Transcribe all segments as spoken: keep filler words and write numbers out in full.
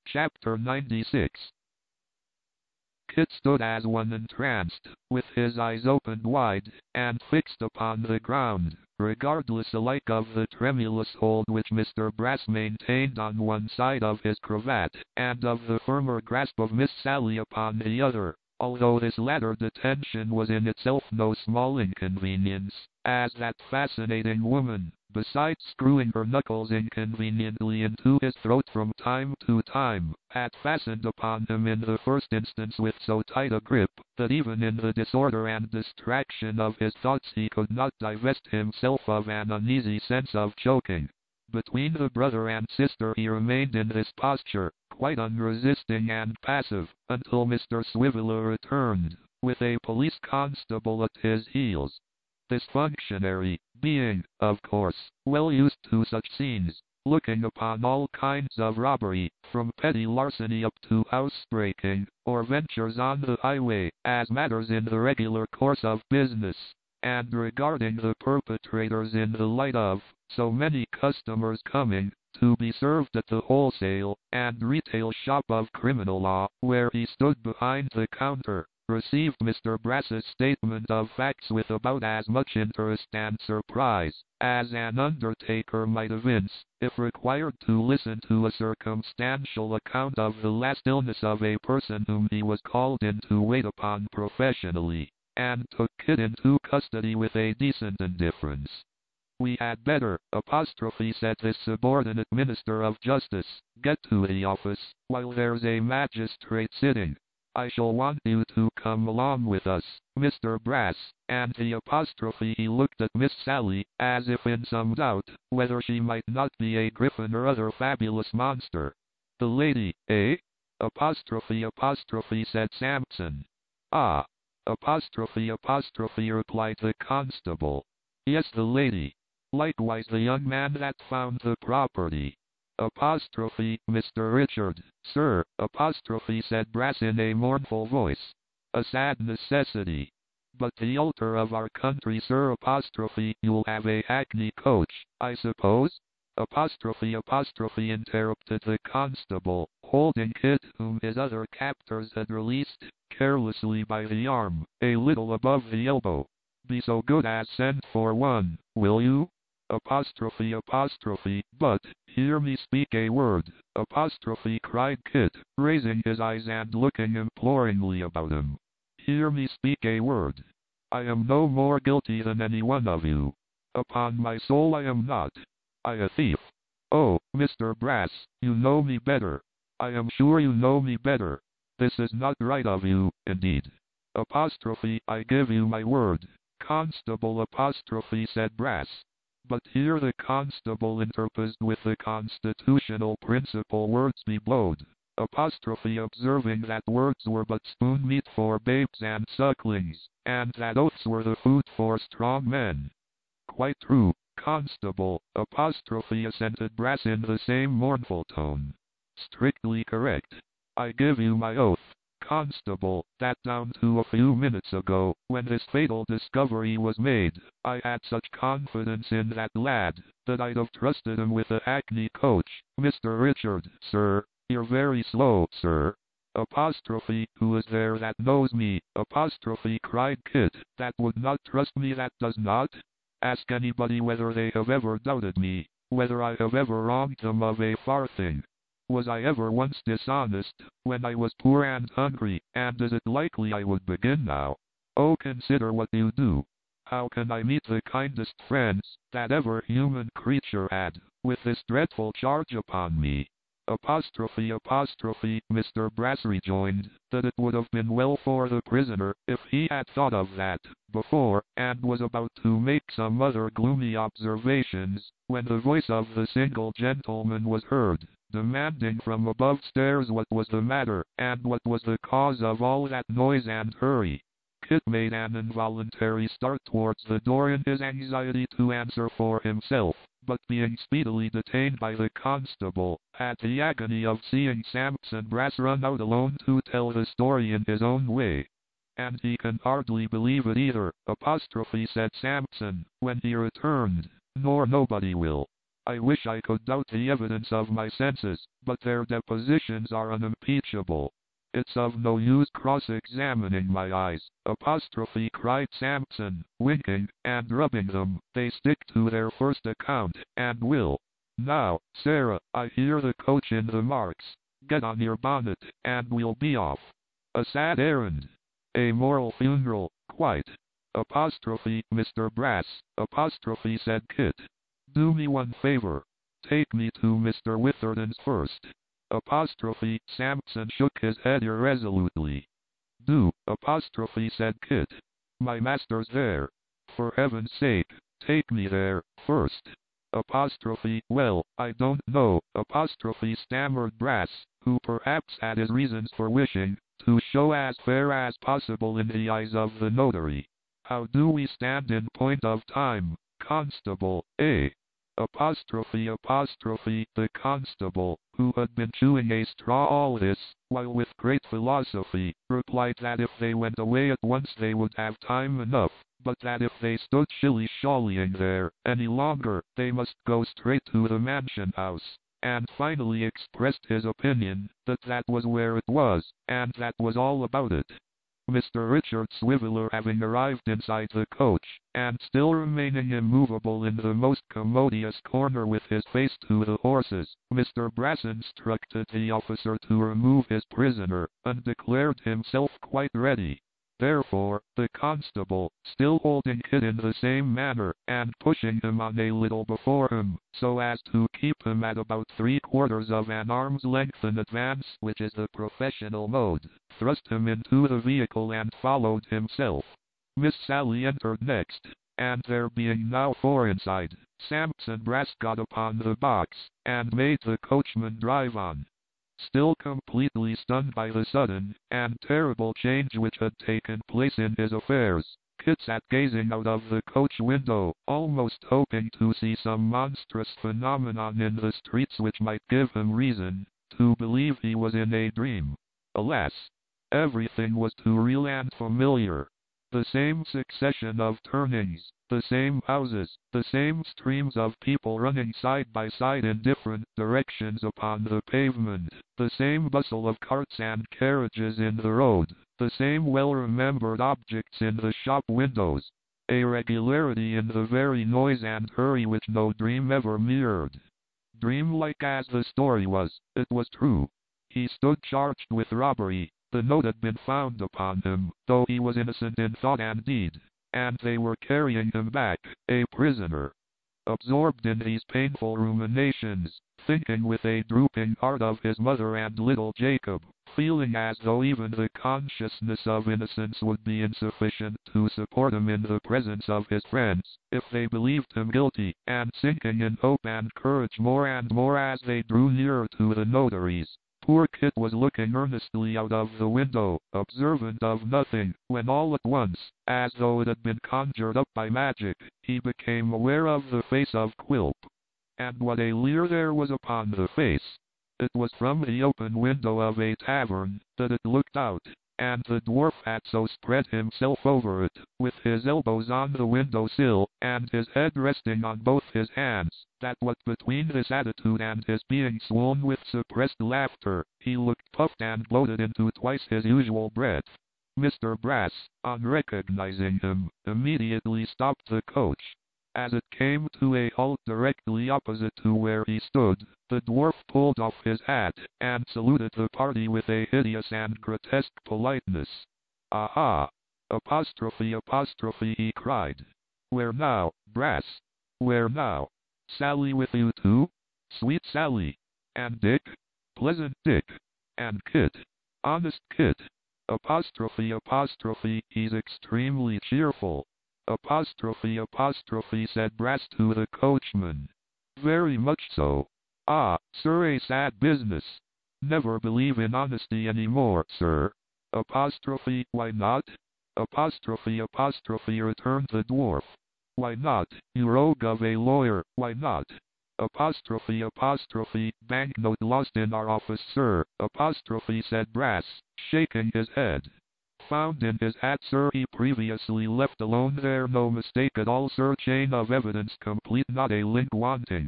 Chapter ninety-six. Kit stood as one entranced, with his eyes opened wide, and fixed upon the ground, regardless alike of the tremulous hold which Mister Brass maintained on one side of his cravat, and of the firmer grasp of Miss Sally upon the other, although this latter detention was in itself no small inconvenience, as that fascinating woman, besides screwing her knuckles inconveniently into his throat from time to time, had fastened upon him in the first instance with so tight a grip, that even in the disorder and distraction of his thoughts he could not divest himself of an uneasy sense of choking. Between the brother and sister he remained in this posture, quite unresisting and passive, until Mister Swiveller returned, with a police constable at his heels. This functionary, being, of course, well used to such scenes, looking upon all kinds of robbery, from petty larceny up to housebreaking, or ventures on the highway, as matters in the regular course of business, and regarding the perpetrators in the light of so many customers coming to be served at the wholesale and retail shop of criminal law, where he stood behind the counter, received Mister Brass's statement of facts with about as much interest and surprise as an undertaker might evince, if required to listen to a circumstantial account of the last illness of a person whom he was called in to wait upon professionally, and took Kit into custody with a decent indifference. "We had better, apostrophe said this subordinate minister of justice, get to the office, while there's a magistrate sitting. I shall want you to come along with us, Mister Brass," and the apostrophe he looked at Miss Sally, as if in some doubt, whether she might not be a griffin or other fabulous monster. "The lady, eh?" Apostrophe apostrophe said Sampson. "Ah!" Apostrophe apostrophe replied the constable. "Yes, the lady. Likewise the young man that found the property." Apostrophe, Mister Richard, sir, apostrophe said Brass in a mournful voice. "A sad necessity. But the altar of our country, sir, apostrophe, you'll have a hackney coach, I suppose?" Apostrophe apostrophe interrupted the constable, holding Kit, whom his other captors had released, carelessly by the arm, a little above the elbow. "Be so good as send for one, will you?" Apostrophe apostrophe, "But, hear me speak a word," apostrophe cried Kit, raising his eyes and looking imploringly about him. "Hear me speak a word. I am no more guilty than any one of you. Upon my soul I am not. I a thief. Oh, Mister Brass, you know me better. I am sure you know me better. This is not right of you, indeed." Apostrophe, "I give you my word." Constable apostrophe said Brass. But here the constable interposed with the constitutional principle, "Words be blowed." Apostrophe, observing that words were but spoon meat for babes and sucklings, and that oaths were the food for strong men. "Quite true, constable," apostrophe assented Brass in the same mournful tone. "Strictly correct. I give you my oath, constable, that down to a few minutes ago, when this fatal discovery was made, I had such confidence in that lad, that I'd have trusted him with a hackney coach. Mister Richard, sir, you're very slow, sir." Apostrophe, "Who is there that knows me?" Apostrophe cried Kit, "that would not trust me that does not? Ask anybody whether they have ever doubted me, whether I have ever wronged them of a farthing. Was I ever once dishonest, when I was poor and hungry, and is it likely I would begin now? Oh, consider what you do. How can I meet the kindest friends that ever human creature had, with this dreadful charge upon me?" Apostrophe apostrophe, Mister Brass rejoined, that it would have been well for the prisoner, if he had thought of that, before, and was about to make some other gloomy observations, when the voice of the single gentleman was heard, demanding from above stairs what was the matter, and what was the cause of all that noise and hurry. Kit made an involuntary start towards the door in his anxiety to answer for himself, but being speedily detained by the constable, had the agony of seeing Sampson Brass run out alone to tell the story in his own way. "And he can hardly believe it either," apostrophe said Sampson, when he returned, "nor nobody will. I wish I could doubt the evidence of my senses, but their depositions are unimpeachable. It's of no use cross-examining my eyes, apostrophe cried Sampson, winking, and rubbing them. They stick to their first account, and will. Now, Sarah, I hear the coach in the marks. Get on your bonnet, and we'll be off. A sad errand. A moral funeral, quite. Apostrophe, Mister Brass, apostrophe said Kit. Do me one favor. Take me to Mister Witherden's first. Apostrophe, Sampson shook his head irresolutely. Do, apostrophe said Kit. My master's there. For heaven's sake, take me there, first. Apostrophe, well, I don't know, apostrophe stammered Brass, who perhaps had his reasons for wishing to show as fair as possible in the eyes of the notary. How do we stand in point of time, constable, eh? Apostrophe apostrophe the constable, who had been chewing a straw all this, while with great philosophy, replied that if they went away at once they would have time enough, but that if they stood shilly-shallying there any longer, they must go straight to the mansion house, and finally expressed his opinion that that was where it was, and that was all about it. Mister Richard Swiveller having arrived inside the coach, and still remaining immovable in the most commodious corner with his face to the horses, Mister Brass instructed the officer to remove his prisoner, and declared himself quite ready. Therefore, the constable, still holding Kit in the same manner, and pushing him on a little before him, so as to keep him at about three quarters of an arm's length in advance, which is the professional mode, thrust him into the vehicle and followed himself. Miss Sally entered next, and there being now four inside, Sampson Brass got upon the box, and made the coachman drive on. Still completely stunned by the sudden and terrible change which had taken place in his affairs, Kit sat gazing out of the coach window, almost hoping to see some monstrous phenomenon in the streets which might give him reason to believe he was in a dream. Alas! Everything was too real and familiar. The same succession of turnings, the same houses, the same streams of people running side by side in different directions upon the pavement, the same bustle of carts and carriages in the road, the same well-remembered objects in the shop windows, a regularity in the very noise and hurry which no dream ever mirrored. Dreamlike as the story was, it was true. He stood charged with robbery. The note had been found upon him, though he was innocent in thought and deed, and they were carrying him back, a prisoner. Absorbed in these painful ruminations, thinking with a drooping heart of his mother and little Jacob, feeling as though even the consciousness of innocence would be insufficient to support him in the presence of his friends, if they believed him guilty, and sinking in hope and courage more and more as they drew nearer to the notary's. Poor Kit was looking earnestly out of the window, observant of nothing, when all at once, as though it had been conjured up by magic, he became aware of the face of Quilp. And what a leer there was upon the face! It was from the open window of a tavern that it looked out, and the dwarf had so spread himself over it, with his elbows on the window-sill, and his head resting on both his hands, that what between this attitude and his being swollen with suppressed laughter, he looked puffed and bloated into twice his usual breadth. Mister Brass, on recognizing him, immediately stopped the coach. As it came to a halt directly opposite to where he stood, the dwarf pulled off his hat, and saluted the party with a hideous and grotesque politeness. "Aha! Apostrophe apostrophe," he cried. "Where now, Brass? Where now? Sally with you too? Sweet Sally! And Dick? Pleasant Dick? And Kit? Honest Kit? Apostrophe apostrophe, he's extremely cheerful. Apostrophe apostrophe said Brass to the coachman. Very much so. Ah, sir, a sad business. Never believe in honesty any more, sir. Apostrophe, why not? Apostrophe apostrophe returned the dwarf. Why not, you rogue of a lawyer, why not? Apostrophe apostrophe, banknote lost in our office, sir. Apostrophe said Brass, shaking his head. Found in his hat, sir, he previously left alone there, no mistake at all, sir, chain of evidence complete, not a link wanting.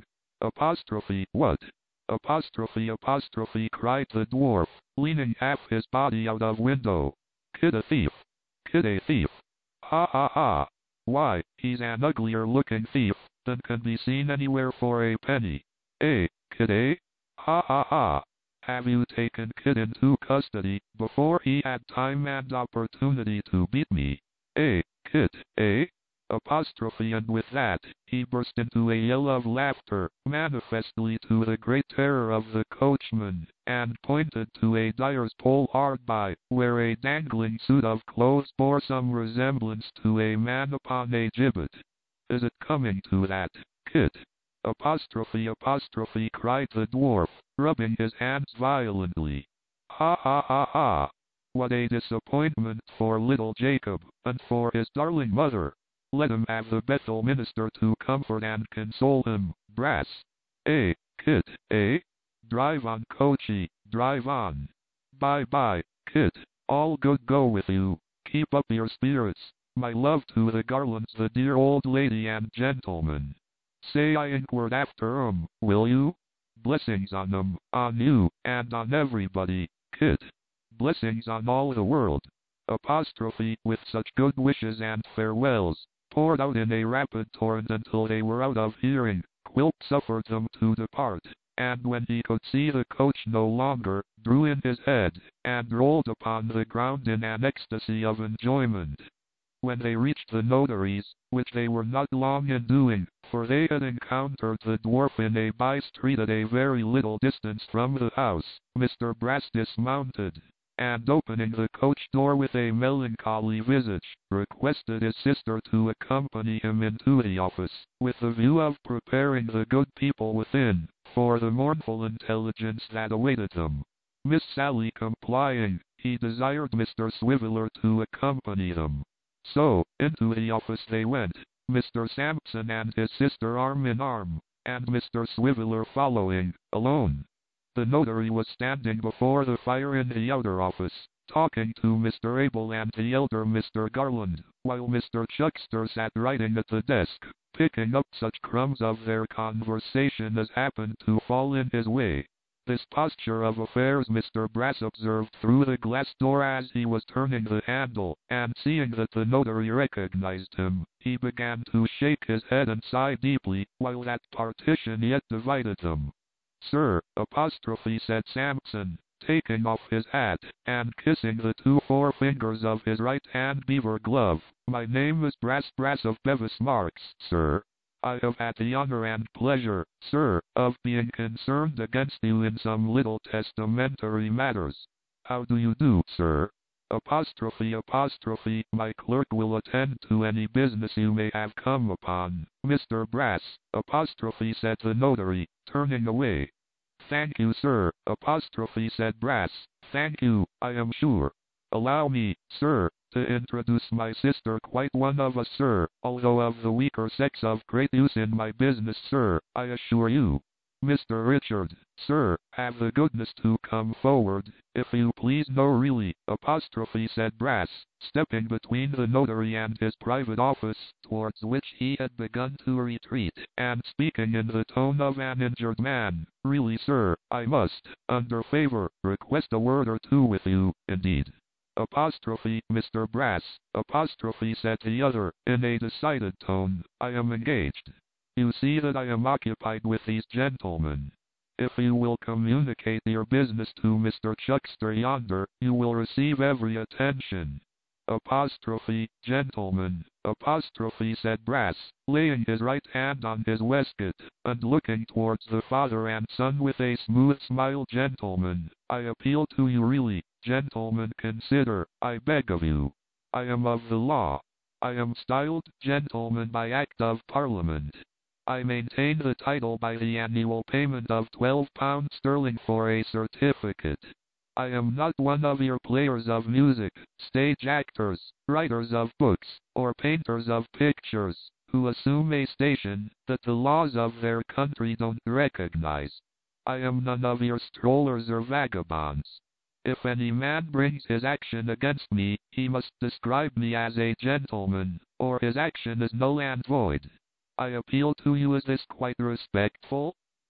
Apostrophe, what? Apostrophe, apostrophe, cried the dwarf, leaning half his body out of window. Kid a thief. Kid a thief. Ha ha ha. Why, he's an uglier looking thief than can be seen anywhere for a penny. Eh, kid eh? Ha ha ha. Have you taken Kid into custody before he had time and opportunity to beat me? Eh, Kid, eh? Apostrophe, and with that, he burst into a yell of laughter, manifestly to the great terror of the coachman, and pointed to a dyer's pole hard by, where a dangling suit of clothes bore some resemblance to a man upon a gibbet. Is it coming to that, Kid? Apostrophe, apostrophe, cried the dwarf, rubbing his hands violently. Ha ha ha ha! What a disappointment for little Jacob, and for his darling mother! Let him have the Bethel minister to comfort and console him, Brass. Eh, Kid, eh? Drive on, coachy, drive on. Bye-bye, Kid. All good go with you. Keep up your spirits. My love to the Garlands, the dear old lady and gentleman. Say I inquired after 'em, will you? Blessings on 'em, on you, and on everybody, Kid. Blessings on all the world. Apostrophe, with such good wishes and farewells, poured out in a rapid torrent until they were out of hearing. Quilp suffered them to depart, and when he could see the coach no longer, drew in his head, and rolled upon the ground in an ecstasy of enjoyment. When they reached the notary's, which they were not long in doing, for they had encountered the dwarf in a by-street at a very little distance from the house, Mister Brass dismounted, and opening the coach door with a melancholy visage, requested his sister to accompany him into the office, with the view of preparing the good people within, for the mournful intelligence that awaited them. Miss Sally complying, he desired Mister Swiveller to accompany them. So, into the office they went, Mister Sampson and his sister arm in arm, and Mister Swiveller following, alone. The notary was standing before the fire in the outer office, talking to Mister Abel and the elder Mister Garland, while Mister Chuckster sat writing at the desk, picking up such crumbs of their conversation as happened to fall in his way. This posture of affairs Mister Brass observed through the glass door as he was turning the handle, and seeing that the notary recognized him, he began to shake his head and sigh deeply, while that partition yet divided them. Sir, apostrophe, said Sampson, taking off his hat, and kissing the two forefingers of his right-hand beaver glove, my name is Brass Brass of Bevis Marks, sir. I have had the honor and pleasure, sir, of being concerned against you in some little testamentary matters. How do you do, sir? Apostrophe, apostrophe, my clerk will attend to any business you may have come upon, Mister Brass, apostrophe, said the notary, turning away. Thank you, sir, apostrophe, said Brass, thank you, I am sure. Allow me, sir, to introduce my sister, quite one of us, sir, although of the weaker sex, of great use in my business, sir, I assure you. Mister Richard, sir, have the goodness to come forward, if you please. No, really, apostrophe, said Brass, stepping between the notary and his private office, towards which he had begun to retreat, and speaking in the tone of an injured man. Really, sir, I must, under favor, request a word or two with you, indeed. Apostrophe, Mister Brass, apostrophe, said the other, in a decided tone, I am engaged. You see that I am occupied with these gentlemen. If you will communicate your business to Mister Chuckster yonder, you will receive every attention. Apostrophe, gentlemen, apostrophe, said Brass, laying his right hand on his waistcoat, and looking towards the father and son with a smooth smile. Gentlemen, I appeal to you really, gentlemen, consider, I beg of you. I am of the law. I am styled gentleman by Act of Parliament. I maintain the title by the annual payment of twelve pounds sterling for a certificate. I am not one of your players of music, stage actors, writers of books, or painters of pictures, who assume a station that the laws of their country don't recognize. I am none of your strollers or vagabonds. If any man brings his action against me, he must describe me as a gentleman, or his action is null and void. I appeal to you, is this quite respectful?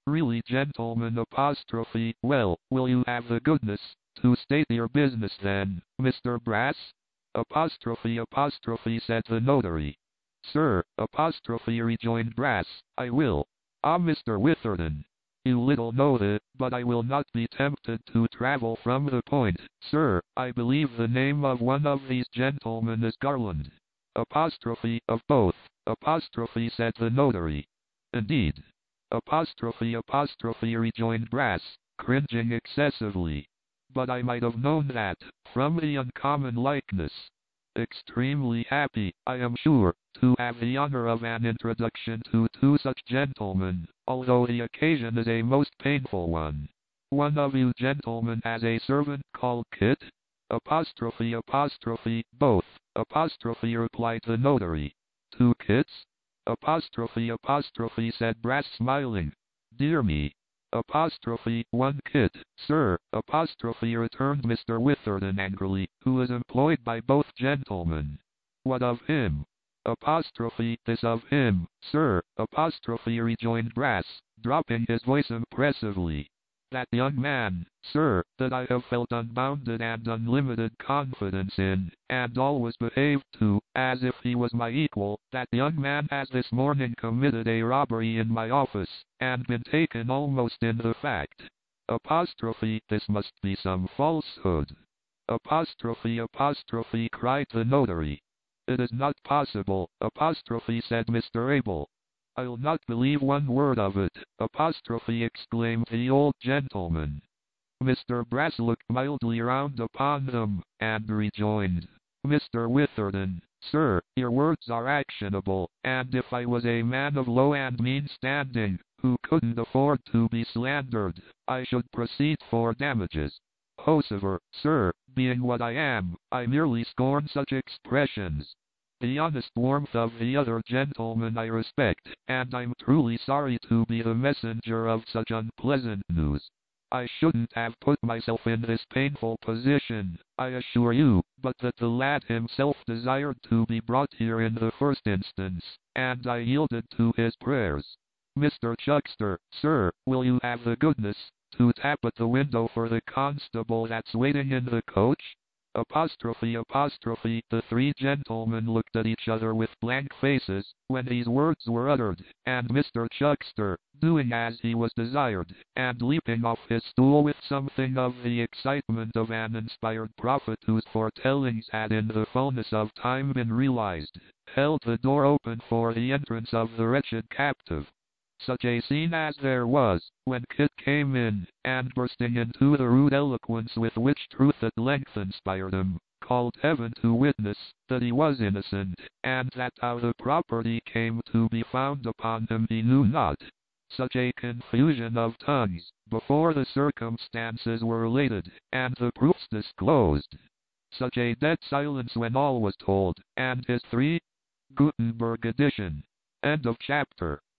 Really, gentlemen, apostrophe. Well, will you have the goodness to state your business then, Mister Brass? Apostrophe, apostrophe, said the notary. Sir, apostrophe, rejoined Brass, I will. Ah, Mister Witherden, you little know it, but I will not be tempted to travel from the point. Sir, I believe the name of one of these gentlemen is Garland. Apostrophe, of both. Apostrophe, said the notary. Indeed. Apostrophe, apostrophe, rejoined Brass, cringing excessively. But I might have known that, from the uncommon likeness. Extremely happy, I am sure, to have the honor of an introduction to two such gentlemen, although the occasion is a most painful one. One of you gentlemen has a servant called Kit? Apostrophe, apostrophe, both. Apostrophe, replied the notary. Two Kits? Apostrophe, apostrophe, said Brass, smiling. Dear me. Apostrophe, one Kit, sir. Apostrophe, returned Mister Witherden angrily, who is employed by both gentlemen. What of him? Apostrophe, this of him, sir. Apostrophe, rejoined Brass, dropping his voice impressively. That young man, sir, that I have felt unbounded and unlimited confidence in, and always behaved to, as if he was my equal, that young man has this morning committed a robbery in my office, and been taken almost in the fact. Apostrophe, this must be some falsehood. Apostrophe, apostrophe, cried the notary. It is not possible, apostrophe, said Mister Abel. I'll not believe one word of it, apostrophe, exclaimed the old gentleman. Mister Brass looked mildly round upon them, and rejoined, Mister Witherden, sir, your words are actionable, and if I was a man of low and mean standing, who couldn't afford to be slandered, I should proceed for damages. However, sir, being what I am, I merely scorn such expressions. The honest warmth of the other gentleman I respect, and I'm truly sorry to be the messenger of such unpleasant news. I shouldn't have put myself in this painful position, I assure you, but that the lad himself desired to be brought here in the first instance, and I yielded to his prayers. Mister Chuckster, sir, will you have the goodness to tap at the window for the constable that's waiting in the coach? Apostrophe, apostrophe, the three gentlemen looked at each other with blank faces, when these words were uttered, and Mister Chuckster, doing as he was desired, and leaping off his stool with something of the excitement of an inspired prophet whose foretellings had in the fullness of time been realized, held the door open for the entrance of the wretched captive. Such a scene as there was, when Kit came in, and bursting into the rude eloquence with which truth at length inspired him, called heaven to witness that he was innocent, and that how the property came to be found upon him he knew not. Such a confusion of tongues, before the circumstances were related, and the proofs disclosed. Such a dead silence when all was told, and his three Gutenberg edition. End of chapter.